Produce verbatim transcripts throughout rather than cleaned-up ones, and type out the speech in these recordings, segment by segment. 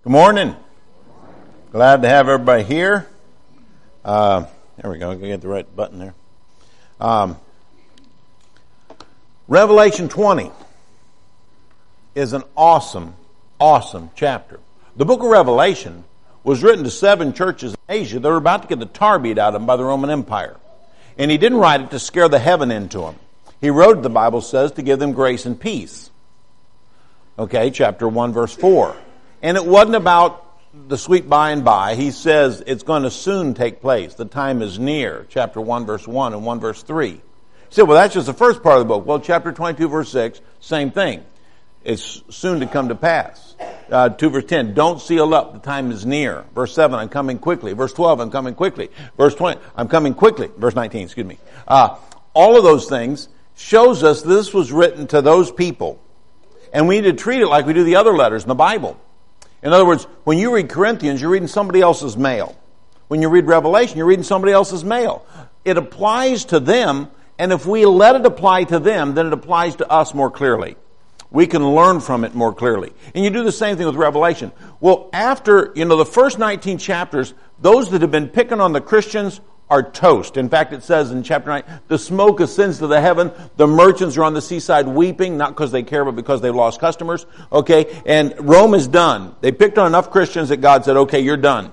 Good morning. Glad to have everybody here. Uh, there we go. I'm going to get the right button there. Um, Revelation twenty is an awesome, awesome chapter. The book of Revelation was written to seven churches in Asia that were about to get the tar beat out of them by the Roman Empire. And he didn't write it to scare the heaven into them. He wrote, the Bible says, to give them grace and peace. Okay, chapter one, verse four. And it wasn't about the sweet by and by. He says it's going to soon take place. The time is near. Chapter one, verse one and one, verse three. You say, well, that's just the first part of the book. Well, chapter twenty-two, verse six, same thing. It's soon to come to pass. Uh, two, verse ten, don't seal up. The time is near. Verse seven, I'm coming quickly. Verse twelve, I'm coming quickly. Verse twenty, I'm coming quickly. Verse nineteen, excuse me. Uh, all of those things shows us this was written to those people. And we need to treat it like we do the other letters in the Bible. In other words, when you read Corinthians, you're reading somebody else's mail. When you read Revelation, you're reading somebody else's mail. It applies to them, and if we let it apply to them, then it applies to us more clearly. We can learn from it more clearly. And you do the same thing with Revelation. Well, after, you know, the first nineteen chapters, those that have been picking on the Christians are toast. In fact, it says in chapter nine, the smoke ascends to the heaven. The merchants are on the seaside weeping, not because they care, but because they've lost customers. Okay, and Rome is done. They picked on enough Christians that God said, okay, you're done.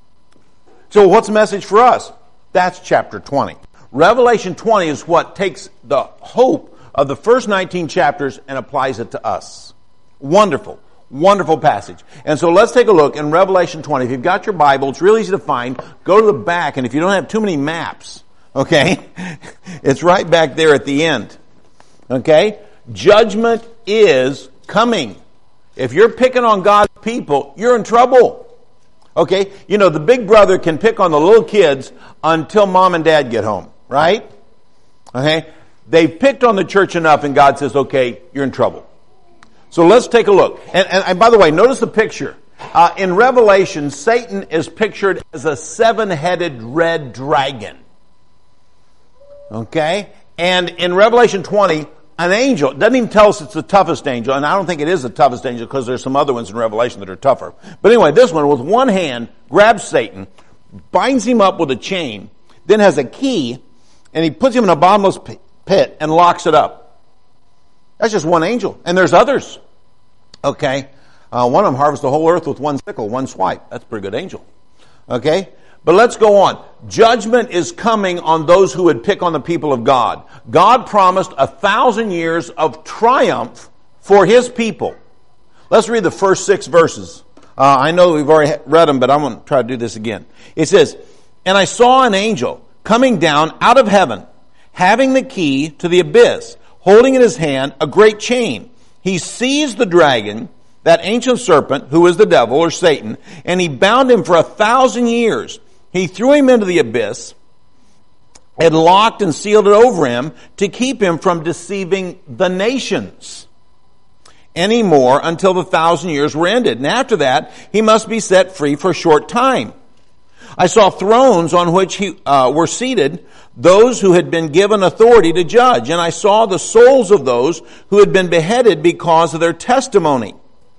So what's the message for us? That's chapter twenty. Revelation twenty is what takes the hope of the first nineteen chapters and applies it to us. Wonderful. Wonderful passage. And so let's take a look in Revelation twenty. If you've got your Bible, it's really easy to find. Go to the back, and if you don't have too many maps, okay, it's right back there at the end. Okay? Judgment is coming. If you're picking on God's people, you're in trouble. Okay? You know, the big brother can pick on the little kids until mom and dad get home, right? Okay? They've picked on the church enough, and God says, okay, you're in trouble. So let's take a look. And, and, and by the way, notice the picture. Uh, in Revelation, Satan is pictured as a seven-headed red dragon. Okay? And in Revelation twenty, an angel, it doesn't even tell us it's the toughest angel, and I don't think it is the toughest angel because there's some other ones in Revelation that are tougher. But anyway, this one with one hand grabs Satan, binds him up with a chain, then has a key, and he puts him in a bottomless pit and locks it up. That's just one angel. And there's others. Okay. Uh, one of them harvests the whole earth with one sickle, one swipe. That's a pretty good angel. Okay. But let's go on. Judgment is coming on those who would pick on the people of God. God promised a thousand years of triumph for His people. Let's read the first six verses. Uh, I know we've already read them, but I'm going to try to do this again. It says, and I saw an angel coming down out of heaven, having the key to the abyss, holding in his hand a great chain. He seized the dragon, that ancient serpent, who is the devil or Satan, and he bound him for a thousand years. He threw him into the abyss and locked and sealed it over him to keep him from deceiving the nations anymore until the thousand years were ended. And after that, he must be set free for a short time. I saw thrones on which he uh, were seated those who had been given authority to judge. And I saw the souls of those who had been beheaded because of their testimony.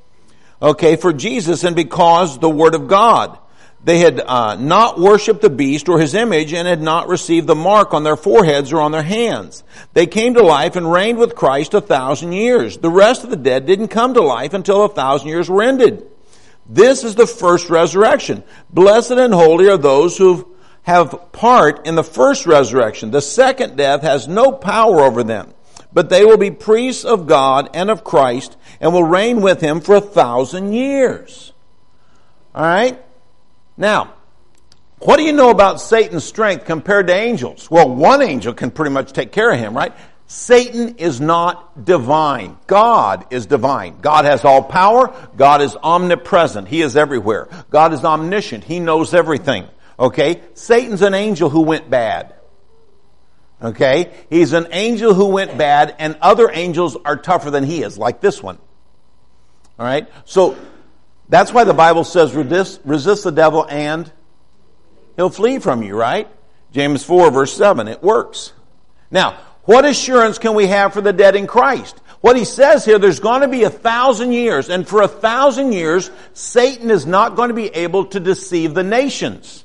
Okay, for Jesus and because the word of God. They had uh, not worshipped the beast or his image and had not received the mark on their foreheads or on their hands. They came to life and reigned with Christ a thousand years. The rest of the dead didn't come to life until a thousand years were ended. This is the first resurrection. Blessed and holy are those who have part in the first resurrection. The second death has no power over them, but they will be priests of God and of Christ and will reign with Him for a thousand years. All right? Now, what do you know about Satan's strength compared to angels? Well, one angel can pretty much take care of him, right? Satan is not divine. God is divine. God has all power. God is omnipresent. He is everywhere. God is omniscient. He knows everything. Okay? Satan's an angel who went bad. Okay? He's an angel who went bad, and other angels are tougher than he is, like this one. All right? So, that's why the Bible says resist, resist the devil and he'll flee from you, right? James four, verse seven. It works. Now, what assurance can we have for the dead in Christ? What he says here, there's going to be a thousand years, and for a thousand years, Satan is not going to be able to deceive the nations.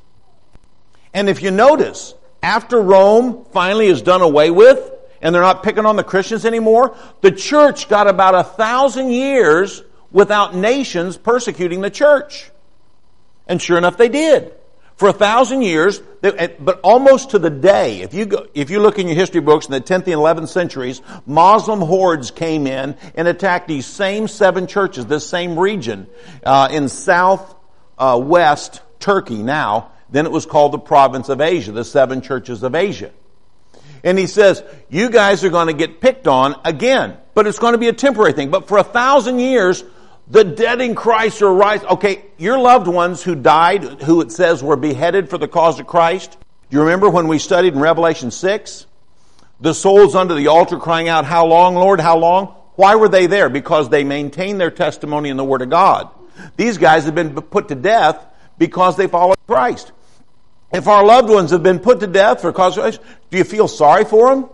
And if you notice, after Rome finally is done away with, and they're not picking on the Christians anymore, the church got about a thousand years without nations persecuting the church. And sure enough, they did. For a thousand years, but almost to the day, if you go, if you look in your history books in the tenth and eleventh centuries, Muslim hordes came in and attacked these same seven churches, this same region, uh, in south, uh, west Turkey now. Then it was called the province of Asia, the seven churches of Asia. And he says, you guys are going to get picked on again, but it's going to be a temporary thing. But for a thousand years, the dead in Christ are rising. Okay, your loved ones who died, who it says were beheaded for the cause of Christ. Do you remember when we studied in Revelation six? The souls under the altar crying out, how long, Lord, how long? Why were they there? Because they maintained their testimony in the Word of God. These guys have been put to death because they followed Christ. If our loved ones have been put to death for cause of Christ, do you feel sorry for them?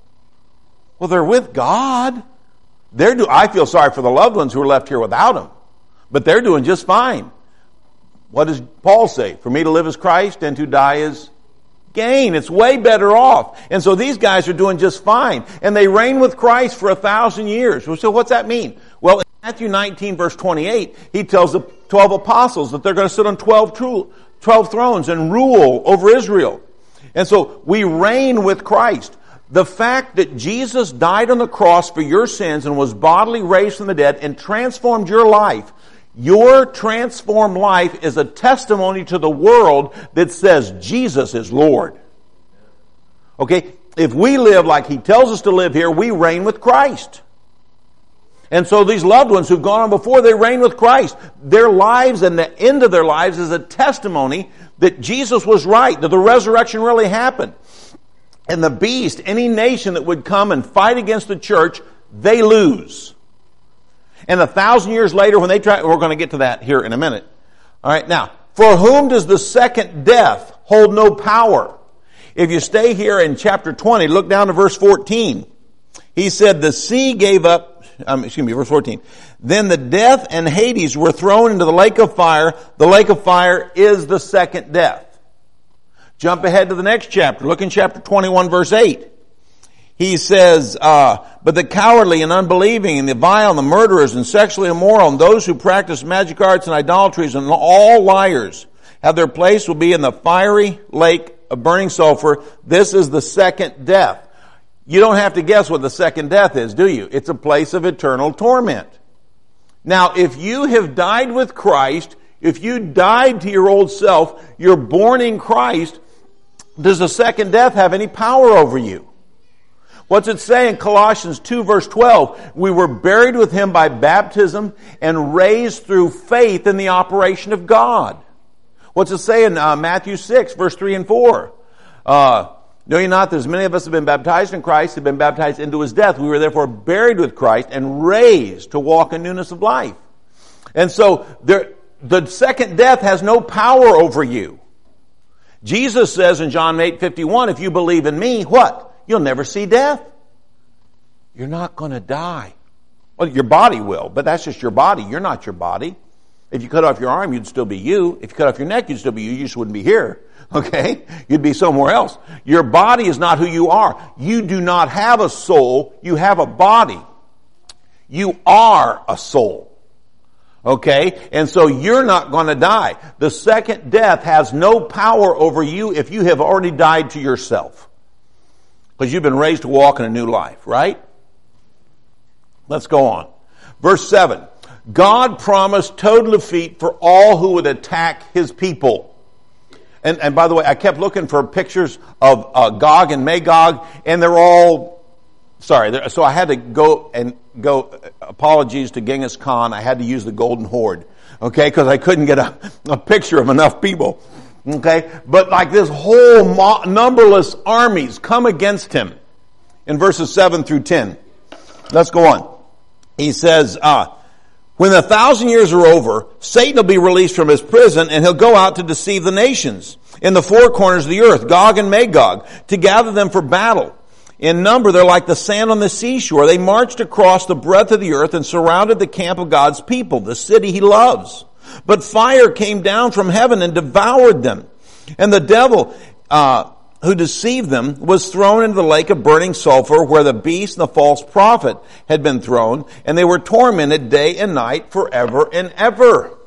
Well, they're with God. They're do, I feel sorry for the loved ones who are left here without him. But they're doing just fine. What does Paul say? For me to live is Christ and to die is gain. It's way better off. And so these guys are doing just fine. And they reign with Christ for a thousand years. So what's that mean? Well, in Matthew nineteen verse twenty-eight, he tells the twelve apostles that they're going to sit on twelve, twelve thrones and rule over Israel. And so we reign with Christ. The fact that Jesus died on the cross for your sins and was bodily raised from the dead and transformed your life, your transformed life is a testimony to the world that says Jesus is Lord. Okay? If we live like He tells us to live here, we reign with Christ. And so these loved ones who've gone on before, they reign with Christ. Their lives and the end of their lives is a testimony that Jesus was right, that the resurrection really happened. And the beast, any nation that would come and fight against the church, they lose. And a thousand years later, when they try, we're going to get to that here in a minute. All right, now, for whom does the second death hold no power? If you stay here in chapter twenty, look down to verse fourteen. He said, the sea gave up, um, excuse me, verse fourteen. Then the death and Hades were thrown into the lake of fire. The lake of fire is the second death. Jump ahead to the next chapter. Look in chapter twenty-one, verse eight. He says, uh, but the cowardly and unbelieving and the vile and the murderers and sexually immoral and those who practice magic arts and idolatries and all liars have their place will be in the fiery lake of burning sulfur. This is the second death. You don't have to guess what the second death is, do you? It's a place of eternal torment. Now, if you have died with Christ, if you died to your old self, you're born in Christ, does the second death have any power over you? What's it say in Colossians two verse twelve? We were buried with Him by baptism and raised through faith in the operation of God. What's it say in uh, Matthew six verse three and four? Uh, know ye not that as many of us have been baptized in Christ, have been baptized into His death. We were therefore buried with Christ and raised to walk in newness of life. And so there, the second death has no power over you. Jesus says in John eight fifty-one, if you believe in me, what? You'll never see death. You're not going to die. Well, your body will, but that's just your body. You're not your body. If you cut off your arm, you'd still be you. If you cut off your neck, you'd still be you. You just wouldn't be here. Okay? You'd be somewhere else. Your body is not who you are. You do not have a soul. You have a body. You are a soul. Okay? And so you're not going to die. The second death has no power over you if you have already died to yourself. Because you've been raised to walk in a new life, right? Let's go on. Verse seven. God promised total defeat for all who would attack His people. And, and by the way, I kept looking for pictures of uh, Gog and Magog, and they're all, sorry, so I had to go and go, apologies to Genghis Khan, I had to use the Golden Horde, okay, because I couldn't get a, a picture of enough people, okay, but like this whole mo- numberless armies come against him in verses seven through ten. Let's go on. He says, uh, when the thousand years are over, Satan will be released from his prison and he'll go out to deceive the nations in the four corners of the earth, Gog and Magog, to gather them for battle. In number, they're like the sand on the seashore. They marched across the breadth of the earth and surrounded the camp of God's people, the city he loves. But fire came down from heaven and devoured them. And the devil, uh, who deceived them was thrown into the lake of burning sulfur where the beast and the false prophet had been thrown, and they were tormented day and night forever and ever.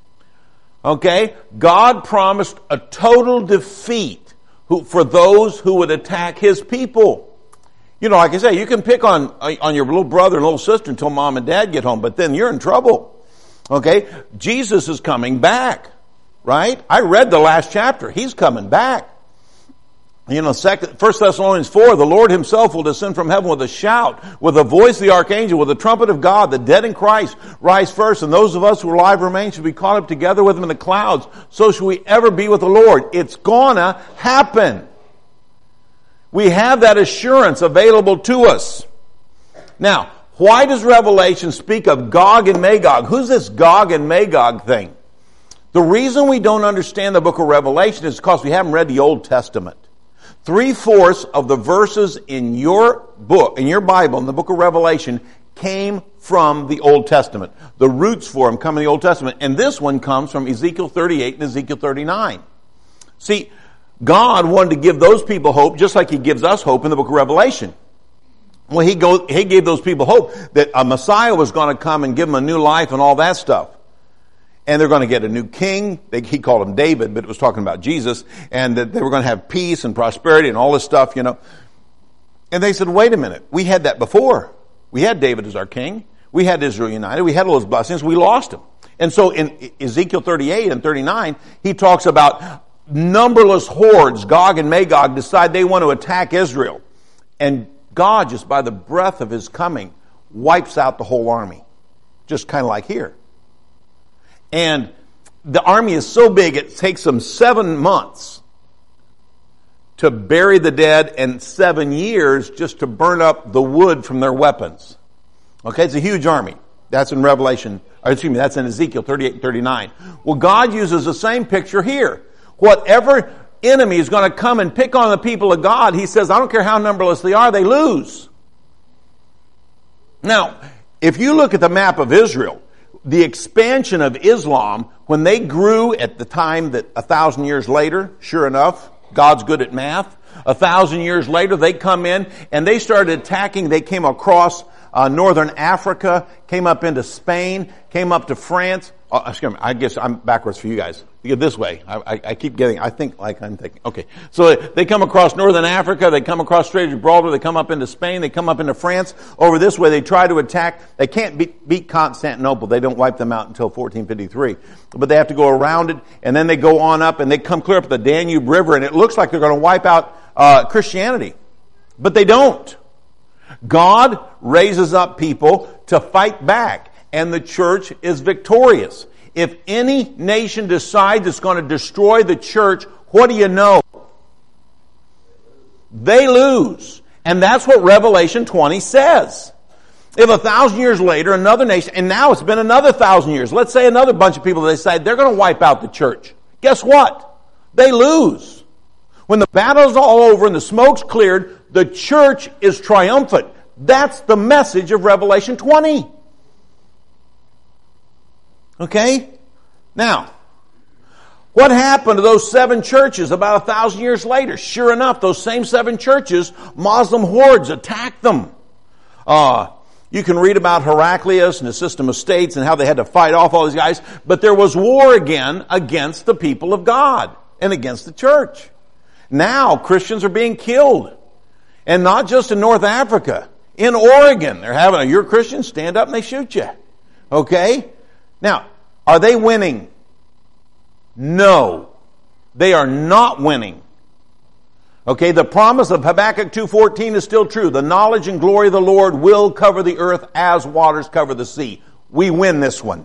Okay? God promised a total defeat who, for those who would attack his people. You know, like I say, you can pick on, on your little brother and little sister until mom and dad get home, but then you're in trouble. Okay? Jesus is coming back. Right? I read the last chapter. He's coming back. You know, second, First Thessalonians four, the Lord himself will descend from heaven with a shout, with the voice of the archangel, with the trumpet of God. The dead in Christ rise first, and those of us who are alive remain shall be caught up together with them in the clouds. So shall we ever be with the Lord. It's gonna happen. We have that assurance available to us. Now, why does Revelation speak of Gog and Magog? Who's this Gog and Magog thing? The reason we don't understand the book of Revelation is because we haven't read the Old Testament. Three-fourths of the verses in your book, in your Bible, in the book of Revelation, came from the Old Testament. The roots for them come in the Old Testament. And this one comes from Ezekiel thirty-eight and Ezekiel thirty-nine. See, God wanted to give those people hope just like he gives us hope in the book of Revelation. Well, he, go, he gave those people hope that a Messiah was going to come and give them a new life and all that stuff. And they're going to get a new king. They, he called him David, but it was talking about Jesus. And that they were going to have peace and prosperity and all this stuff, you know. And they said, wait a minute. We had that before. We had David as our king. We had Israel united. We had all those blessings. We lost them. And so in Ezekiel thirty-eight and thirty-nine, he talks about numberless hordes, Gog and Magog, decide they want to attack Israel. And God, just by the breath of his coming, wipes out the whole army. Just kind of like here. And the army is so big, it takes them seven months to bury the dead and seven years just to burn up the wood from their weapons. Okay, it's a huge army. That's in Revelation, or excuse me, that's in Ezekiel thirty-eight and thirty-nine. Well, God uses the same picture here. Whatever enemy is going to come and pick on the people of God, he says, I don't care how numberless they are, they lose. Now, if you look at the map of Israel, the expansion of Islam, when they grew at the time that a thousand years later, sure enough, God's good at math, a thousand years later they come in and they started attacking, they came across uh, northern Africa, came up into Spain, came up to France. Oh, excuse me, I guess I'm backwards for you guys. You get this way. I, I, I keep getting, I think like I'm thinking. Okay. So they come across northern Africa, they come across Strait of Gibraltar, they come up into Spain, they come up into France. Over this way they try to attack. They can't beat, beat Constantinople. They don't wipe them out until fourteen fifty-three. But they have to go around it, and then they go on up and they come clear up the Danube River, and it looks like they're going to wipe out uh, Christianity. But they don't. God raises up people to fight back. And the church is victorious. If any nation decides it's going to destroy the church, what do you know? They lose. And that's what Revelation twenty says. If a thousand years later, another nation, and now it's been another thousand years, let's say another bunch of people decide they're going to wipe out the church. Guess what? They lose. When the battle's all over and the smoke's cleared, the church is triumphant. That's the message of Revelation twenty. Okay? Now, what happened to those seven churches about a thousand years later? Sure enough, those same seven churches, Muslim hordes attacked them. Uh, you can read about Heraclius and his system of states and how they had to fight off all these guys, but there was war again against the people of God and against the church. Now, Christians are being killed. And not just in North Africa. In Oregon, they're having a, you're a Christian, stand up and they shoot you. Okay? Now, are they winning? No. They are not winning. Okay, the promise of Habakkuk two fourteen is still true. The knowledge and glory of the Lord will cover the earth as waters cover the sea. We win this one.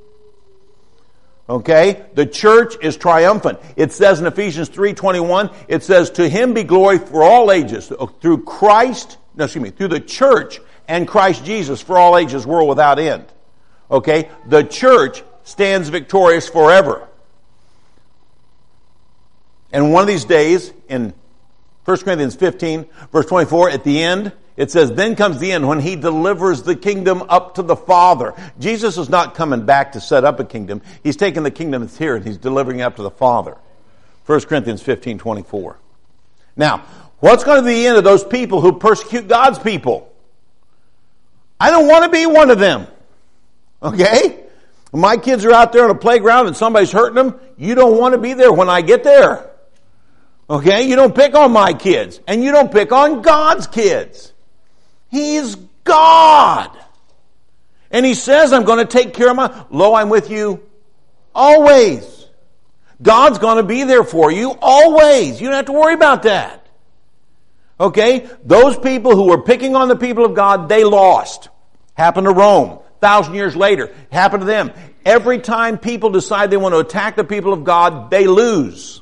Okay? The church is triumphant. It says in Ephesians three twenty-one, it says, to him be glory for all ages, through Christ, no, excuse me, through the church and Christ Jesus for all ages, world without end. Okay? The church stands victorious forever. And one of these days, in First Corinthians fifteen, verse twenty-four, at the end, it says, then comes the end when he delivers the kingdom up to the Father. Jesus is not coming back to set up a kingdom. He's taking the kingdom that's here and he's delivering it up to the Father. First Corinthians fifteen, twenty-four. Now, what's going to be the end of those people who persecute God's people? I don't want to be one of them. Okay? When my kids are out there on a playground and somebody's hurting them, you don't want to be there when I get there. Okay? You don't pick on my kids. And you don't pick on God's kids. He's God. And He says, I'm going to take care of my... Lo, I'm with you always. God's going to be there for you always. You don't have to worry about that. Okay? Those people who were picking on the people of God, they lost. Happened to Rome. A thousand years later, happened to them. Every time people decide they want to attack the people of God, they lose.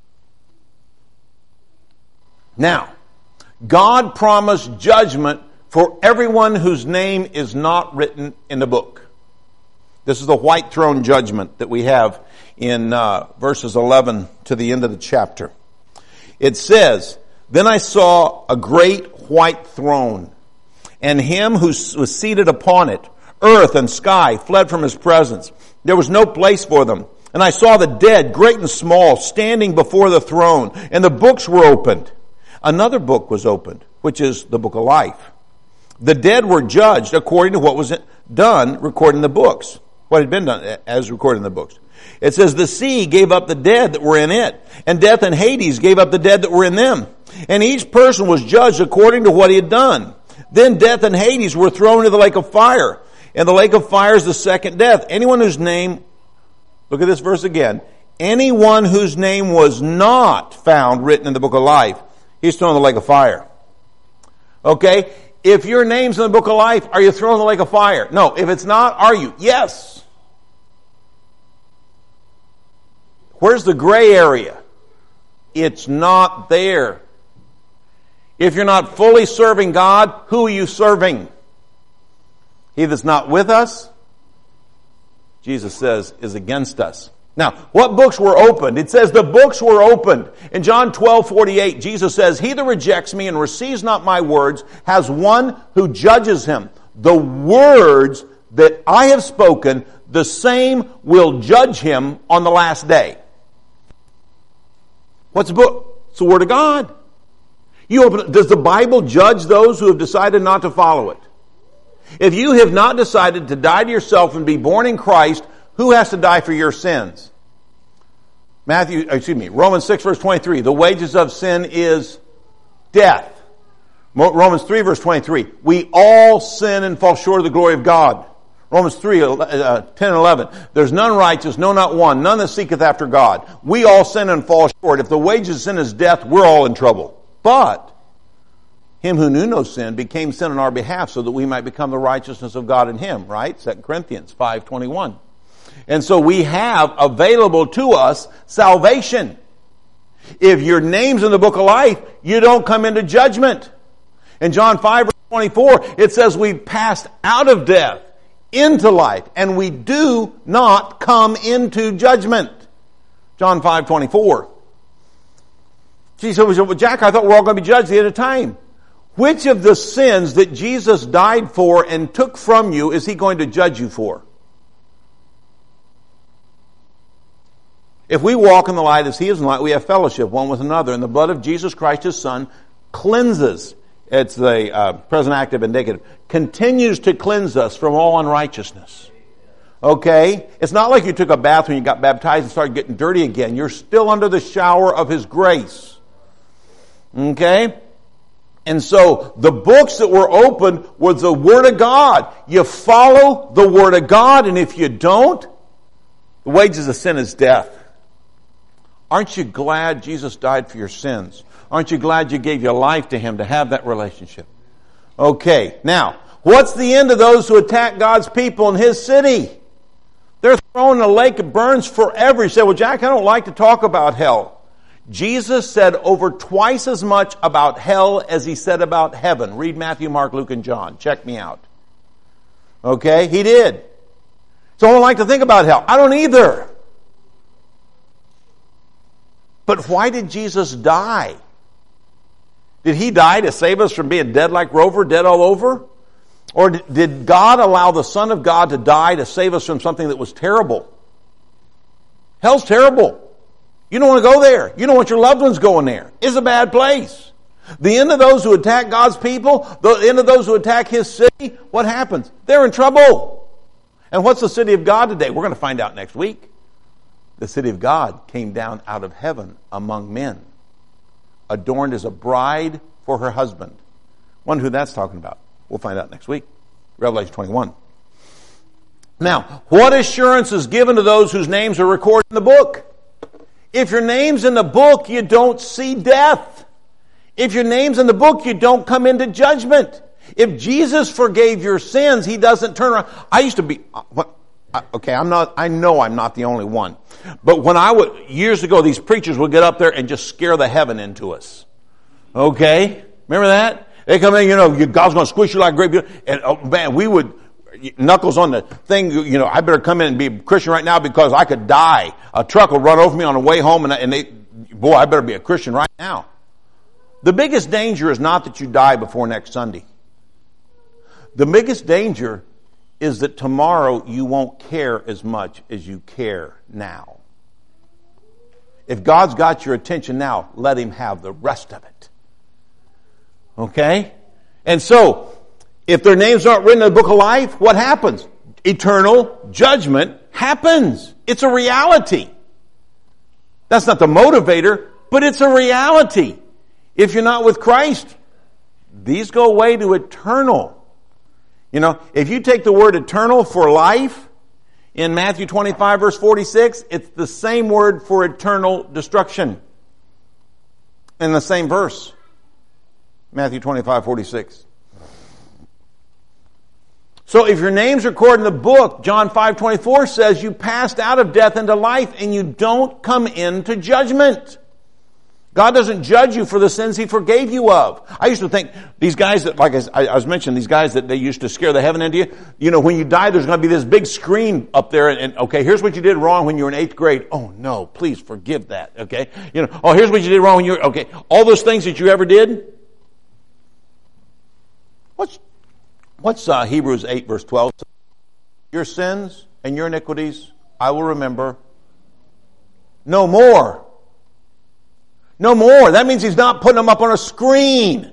Now, God promised judgment for everyone whose name is not written in the book. This is the white throne judgment that we have in uh, verses eleven to the end of the chapter. It says, then I saw a great white throne, and him who was seated upon it. Earth and sky fled from His presence. There was no place for them. And I saw the dead, great and small, standing before the throne, and the books were opened. Another book was opened, which is the book of life. The dead were judged according to what was done, recorded in the books. What had been done as recorded in the books. It says, the sea gave up the dead that were in it, and death and Hades gave up the dead that were in them. And each person was judged according to what he had done. Then death and Hades were thrown into the lake of fire. And the lake of fire is the second death. Anyone whose name, look at this verse again, anyone whose name was not found written in the book of life, he's thrown in the lake of fire. Okay? If your name's in the book of life, are you thrown in the lake of fire? No. If it's not, are you? Yes. Where's the gray area? It's not there. If you're not fully serving God, who are you serving? He that's not with us, Jesus says, is against us. Now, what books were opened? It says the books were opened. In John twelve forty-eight, Jesus says, he that rejects me and receives not my words has one who judges him. The words that I have spoken, the same will judge him on the last day. What's the book? It's the Word of God. You open it. Does the Bible judge those who have decided not to follow it? If you have not decided to die to yourself and be born in Christ, who has to die for your sins? Matthew, excuse me, Romans six verse twenty-three. The wages of sin is death. Romans three verse twenty-three. We all sin and fall short of the glory of God. Romans three, uh, ten and eleven. There's none righteous, no not one, none that seeketh after God. We all sin and fall short. If the wages of sin is death, we're all in trouble. But Him who knew no sin became sin on our behalf so that we might become the righteousness of God in Him, right? Second Corinthians five twenty-one. And so we have available to us salvation. If your name's in the book of life, you don't come into judgment. In John five verse twenty-four, it says we've passed out of death into life, and we do not come into judgment. John five twenty-four. She said, well, Jack, I thought we're all going to be judged at the end of time. Which of the sins that Jesus died for and took from you is He going to judge you for? If we walk in the light as He is in the light, we have fellowship one with another. And the blood of Jesus Christ, His Son, cleanses. It's the uh, present active indicative. Continues to cleanse us from all unrighteousness. Okay? It's not like you took a bath when you got baptized and started getting dirty again. You're still under the shower of His grace. Okay? And so, the books that were opened were the Word of God. You follow the Word of God, and if you don't, the wages of sin is death. Aren't you glad Jesus died for your sins? Aren't you glad you gave your life to Him to have that relationship? Okay, now, what's the end of those who attack God's people in His city? They're thrown in a lake that burns forever. You say, well, Jack, I don't like to talk about hell. Jesus said over twice as much about hell as He said about heaven. Read Matthew, Mark, Luke, and John. Check me out. Okay? He did. So I don't like to think about hell. I don't either. But why did Jesus die? Did he die to save us from being dead like Rover, dead all over? Or did God allow the Son of God to die to save us from something that was terrible? Hell's terrible. You don't want to go there. You don't want your loved ones going there. It's a bad place. The end of those who attack God's people, the end of those who attack His city, what happens? They're in trouble. And what's the city of God today? We're going to find out next week. The city of God came down out of heaven among men, adorned as a bride for her husband. Wonder who that's talking about. We'll find out next week. Revelation twenty-one. Now, what assurance is given to those whose names are recorded in the book? If your name's in the book, you don't see death. If your name's in the book, you don't come into judgment. If Jesus forgave your sins, He doesn't turn around. I used to be, okay, I'm not, I know I'm not the only one. But when I would, years ago, these preachers would get up there and just scare the heaven into us. Okay? Remember that? They come in, you know, God's going to squish you like grape. And oh man, we would, knuckles on the thing, you know, I better come in and be a Christian right now because I could die. A truck will run over me on the way home and, and they, boy, I better be a Christian right now. The biggest danger is not that you die before next Sunday. The biggest danger is that tomorrow you won't care as much as you care now. If God's got your attention now, let Him have the rest of it. Okay? And so, if their names aren't written in the book of life, what happens? Eternal judgment happens. It's a reality. That's not the motivator, but it's a reality. If you're not with Christ, these go away to eternal. You know, if you take the word eternal for life in Matthew twenty-five verse forty-six, it's the same word for eternal destruction in the same verse. Matthew twenty-five forty-six. So if your name's recorded in the book, John five twenty-four says you passed out of death into life and you don't come into judgment. God doesn't judge you for the sins He forgave you of. I used to think these guys that, like I, I was mentioning, these guys that they used to scare the heaven into you, you know, when you die, there's going to be this big screen up there and, and, okay, here's what you did wrong when you were in eighth grade. Oh no, please forgive that, okay? You know, oh, here's what you did wrong when you were, okay, all those things that you ever did. What's, what's uh, Hebrews eight verse twelve? Your sins and your iniquities I will remember no more. No more. That means He's not putting them up on a screen.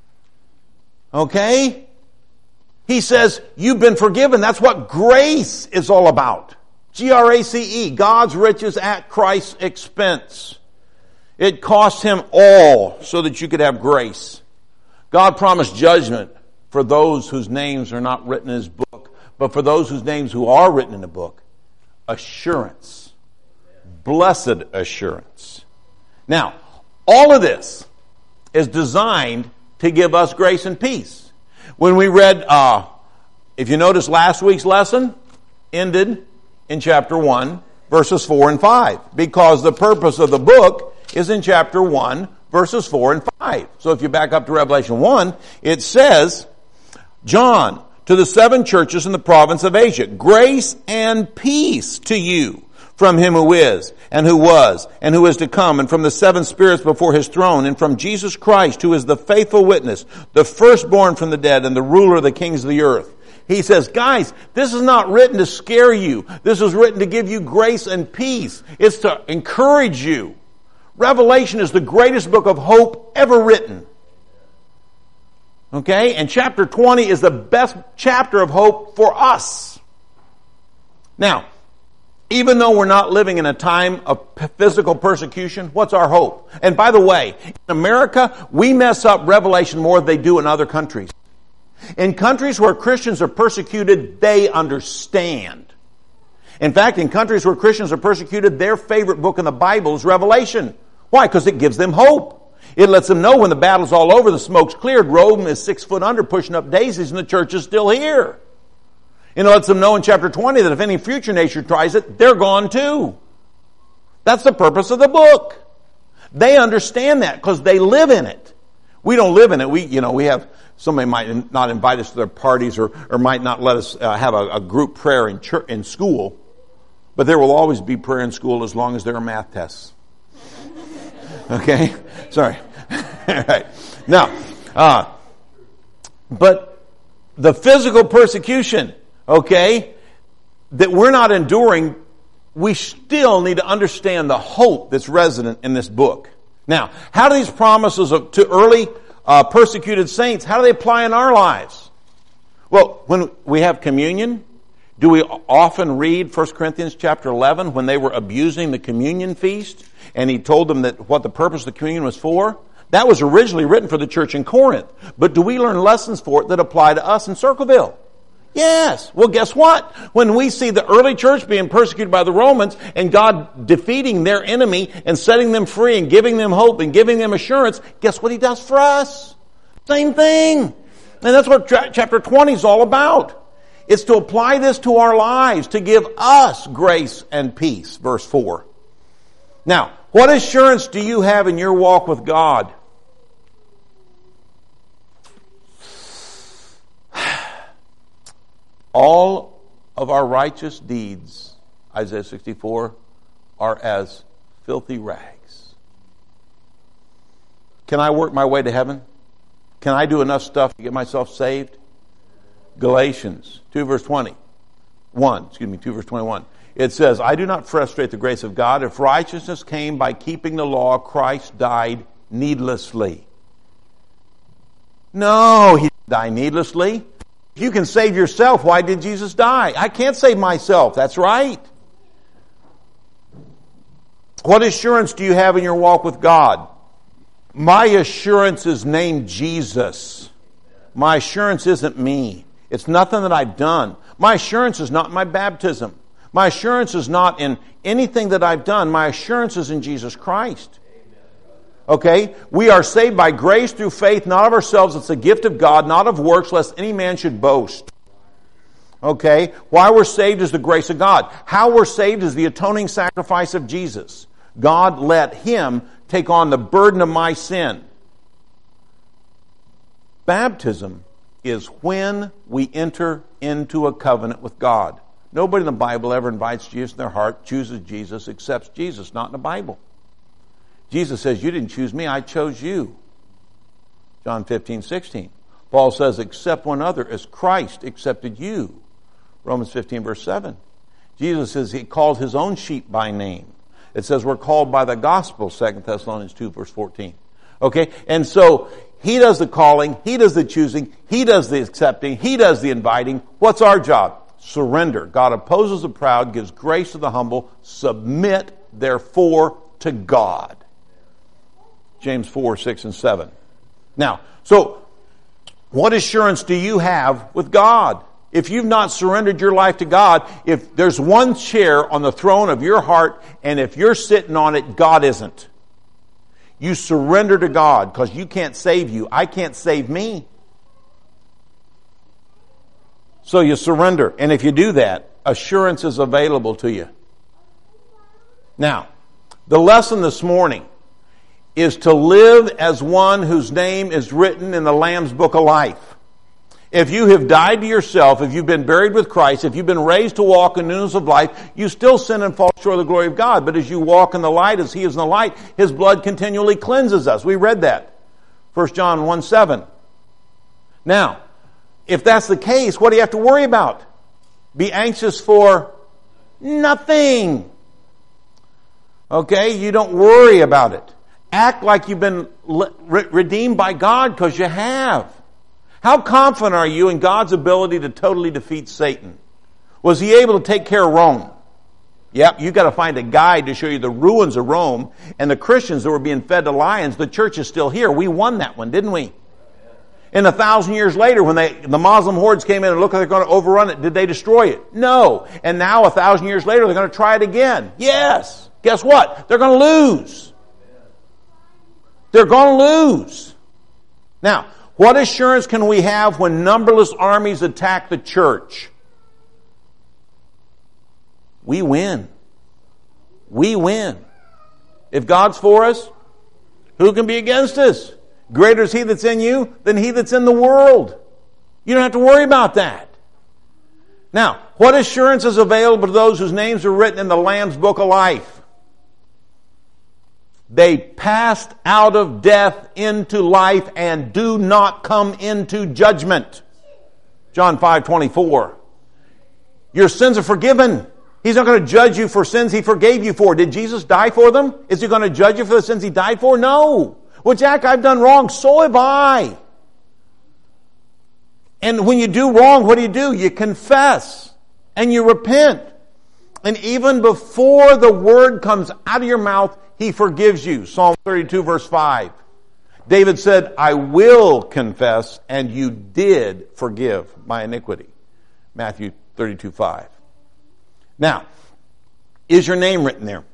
Okay? He says, you've been forgiven. That's what grace is all about. G R A C E. God's riches at Christ's expense. It cost Him all so that you could have grace. God promised judgment for those whose names are not written in His book. But for those whose names who are written in the book, assurance. Blessed assurance. Now, all of this is designed to give us grace and peace. When we read, uh, if you notice last week's lesson, ended in chapter one, verses four and five. Because the purpose of the book is in chapter one, verses four and five. So if you back up to Revelation one, it says, John, to the seven churches in the province of Asia, grace and peace to you from Him who is, and who was, and who is to come, and from the seven spirits before His throne, and from Jesus Christ, who is the faithful witness, the firstborn from the dead, and the ruler of the kings of the earth. He says, guys, this is not written to scare you. This is written to give you grace and peace. It's to encourage you. Revelation is the greatest book of hope ever written. Okay? And chapter twenty is the best chapter of hope for us. Now, even though we're not living in a time of physical persecution, what's our hope? And by the way, in America, we mess up Revelation more than they do in other countries. In countries where Christians are persecuted, they understand. In fact, in countries where Christians are persecuted, their favorite book in the Bible is Revelation. Why? Because it gives them hope. It lets them know when the battle's all over, the smoke's cleared, Rome is six foot under, pushing up daisies, and the church is still here. And it lets them know in chapter twenty that if any future nation tries it, they're gone too. That's the purpose of the book. They understand that because they live in it. We don't live in it. We, you know, we have, somebody might not invite us to their parties or, or might not let us uh, have a, a group prayer in church, in school. But there will always be prayer in school as long as there are math tests. Okay? Sorry. All right. Now, uh, but the physical persecution, okay, that we're not enduring, we still need to understand the hope that's resident in this book. Now, how do these promises of, to early uh, persecuted saints, how do they apply in our lives? Well, when we have communion, do we often read First Corinthians chapter eleven when they were abusing the communion feast and he told them that what the purpose of the communion was for? That was originally written for the church in Corinth. But do we learn lessons for it that apply to us in Circleville? Yes. Well, guess what? When we see the early church being persecuted by the Romans and God defeating their enemy and setting them free and giving them hope and giving them assurance, guess what He does for us? Same thing. And that's what chapter twenty is all about. It's to apply this to our lives, to give us grace and peace. Verse four. Now, what assurance do you have in your walk with God? All of our righteous deeds, Isaiah sixty-four, are as filthy rags. Can I work my way to heaven? Can I do enough stuff to get myself saved? Galatians two verse twenty. one, excuse me, two verse twenty-one. It says, I do not frustrate the grace of God. If righteousness came by keeping the law, Christ died needlessly. No, He didn't die needlessly. If you can save yourself, why did Jesus die? I can't save myself. That's right. What assurance do you have in your walk with God? My assurance is named Jesus. My assurance isn't me. It's nothing that I've done. My assurance is not in my baptism. My assurance is not in anything that I've done. My assurance is in Jesus Christ. Okay? We are saved by grace through faith, not of ourselves. It's a gift of God, not of works, lest any man should boast. Okay? Why we're saved is the grace of God. How we're saved is the atoning sacrifice of Jesus. God let Him take on the burden of my sin. Baptism is when we enter into a covenant with God. Nobody in the Bible ever invites Jesus in their heart, chooses Jesus, accepts Jesus. Not in the Bible. Jesus says, you didn't choose me, I chose you. John fifteen, sixteen. Paul says, accept one another as Christ accepted you. Romans fifteen, verse seven. Jesus says He called His own sheep by name. It says we're called by the gospel, Second Thessalonians two, verse fourteen. Okay? And so, He does the calling, He does the choosing, He does the accepting, He does the inviting. What's our job? Surrender. God opposes the proud, gives grace to the humble. Submit, therefore, to God. James four, six, and seven. Now, so, what assurance do you have with God? If you've not surrendered your life to God, if there's one chair on the throne of your heart, and if you're sitting on it, God isn't. You surrender to God, because you can't save you. I can't save me. So you surrender. And if you do that, assurance is available to you. Now, the lesson this morning is to live as one whose name is written in the Lamb's Book of Life. If you have died to yourself, if you've been buried with Christ, if you've been raised to walk in newness of life, you still sin and fall short of the glory of God. But as you walk in the light, as He is in the light, His blood continually cleanses us. We read that. First John one, seven. Now, if that's the case, what do you have to worry about? Be anxious for nothing. Okay? You don't worry about it. Act like you've been redeemed by God, because you have. How confident are you in God's ability to totally defeat Satan? Was He able to take care of Rome? Yep, you've got to find a guide to show you the ruins of Rome and the Christians that were being fed to lions. The church is still here. We won that one, didn't we? And a thousand years later, when they, the Muslim hordes came in and looked like they're going to overrun it, did they destroy it? No. And now, a thousand years later, they're going to try it again. Yes. Guess what? They're going to lose. They're going to lose. Now, what assurance can we have when numberless armies attack the church? We win. We win. If God's for us, who can be against us? Greater is He that's in you than he that's in the world. You don't have to worry about that. Now, what assurance is available to those whose names are written in the Lamb's Book of Life? They passed out of death into life and do not come into judgment. John five twenty-four. Your sins are forgiven. He's not going to judge you for sins He forgave you for. Did Jesus die for them? Is He going to judge you for the sins He died for? No. Well, Jack, I've done wrong. So have I. And when you do wrong, what do you do? You confess and you repent. And even before the word comes out of your mouth, He forgives you. Psalm thirty-two verse five. David said, I will confess, and you did forgive my iniquity. Matthew thirty-two five. Now, is your name written there?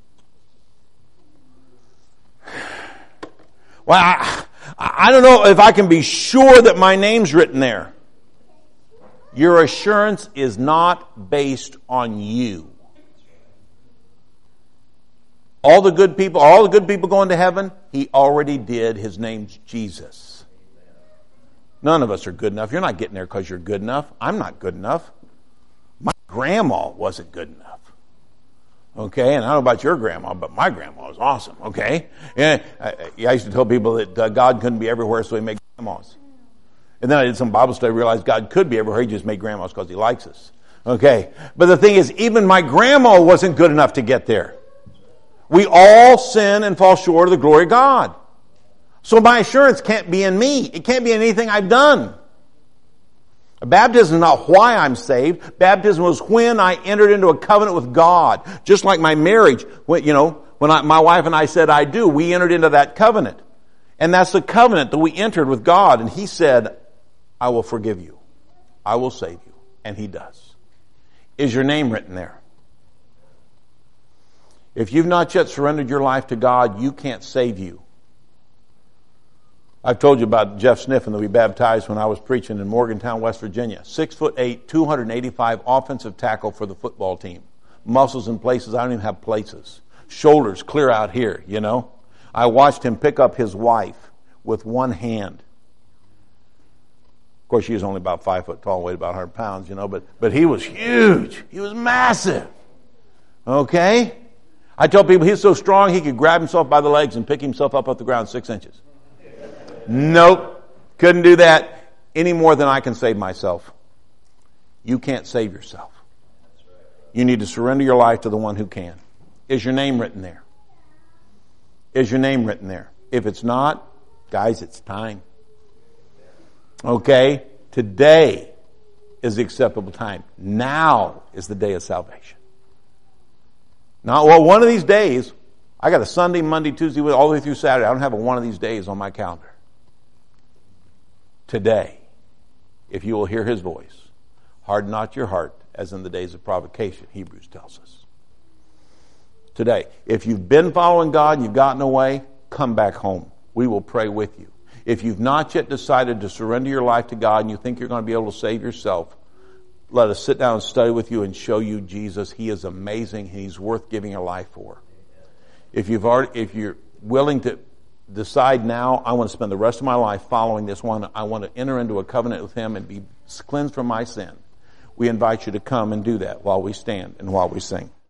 Well, I, I don't know if I can be sure that my name's written there. Your assurance is not based on you. All the good people, all the good people going to heaven, He already did. His name's Jesus. None of us are good enough. You're not getting there because you're good enough. I'm not good enough. My grandma wasn't good enough. Okay, and I don't know about your grandma, but my grandma was awesome. Okay, and I, I used to tell people that uh, God couldn't be everywhere, so He made grandmas. And then I did some Bible study, realized God could be everywhere. He just made grandmas because He likes us. Okay, but the thing is, even my grandma wasn't good enough to get there. We all sin and fall short of the glory of God. So my assurance can't be in me. It can't be in anything I've done. Baptism is not why I'm saved. Baptism was when I entered into a covenant with God. Just like my marriage, when, you know, when I, my wife and I said I do, we entered into that covenant. And that's the covenant that we entered with God. And He said, I will forgive you. I will save you. And He does. Is your name written there? If you've not yet surrendered your life to God, you can't save you. I've told you about Jeff Sniffen that we baptized when I was preaching in Morgantown, West Virginia. Six foot eight, two hundred eighty-five offensive tackle for the football team. Muscles in places I don't even have places. Shoulders clear out here, you know. I watched him pick up his wife with one hand. Of course, she was only about five foot tall, weighed about one hundred pounds, you know, but, but he was huge. He was massive. Okay? I tell people he's so strong he could grab himself by the legs and pick himself up off the ground six inches. Nope. Couldn't do that any more than I can save myself. You can't save yourself. You need to surrender your life to the one who can. Is your name written there? Is your name written there? If it's not, guys, it's time. Okay? Today is the acceptable time. Now is the day of salvation. Now, well, one of these days, I got a Sunday, Monday, Tuesday, all the way through Saturday. I don't have a one of these days on my calendar. Today, if you will hear His voice, harden not your heart as in the days of provocation, Hebrews tells us. Today, if you've been following God and you've gotten away, come back home. We will pray with you. If you've not yet decided to surrender your life to God and you think you're going to be able to save yourself, let us sit down and study with you and show you Jesus. He is amazing. He's worth giving your life for. If you've already, if you're willing to decide now, I want to spend the rest of my life following this one. I want to enter into a covenant with Him and be cleansed from my sin. We invite you to come and do that while we stand and while we sing.